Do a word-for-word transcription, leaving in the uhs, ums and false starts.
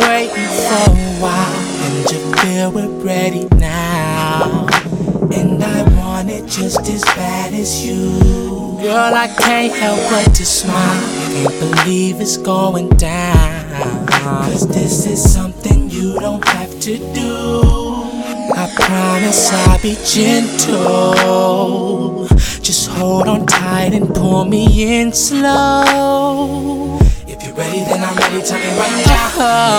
waiting for a while, and you feel we're ready now. And I want it just as bad as you. Girl, I can't help but to smile. Can't believe it's going down. Cause this is something you don't have to do. I promise I'll be gentle. Just hold on tight and pull me in slow. If you're ready, then I'm ready. Tell me right now.